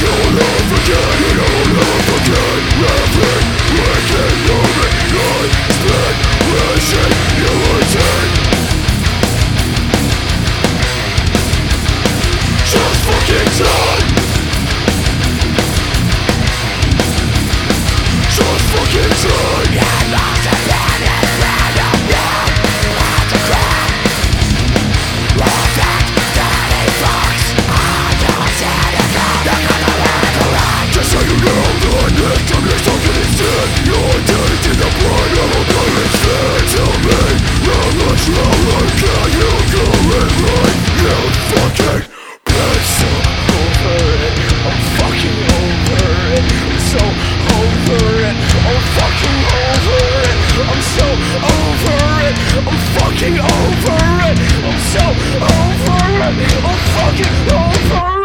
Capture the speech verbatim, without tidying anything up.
You'll never forget, you'll never forget everything wicked you begun. Split, wishing you would take. Just fucking time. Just fucking time. You must have been in front of you. Not to cry. All that dirty box. I don't see the gun. You're gonna let it run. Just so you know that next time you're stuck instead, you're dead in the blood of a pirate fan. Tell me, how much longer can you go and right? You fucking bitch. I'm over it. I'm fucking over it. I'm so over it. I'm fucking over it. I'm so over it. I'm fucking over it. I'm so over it. I'm fucking over it.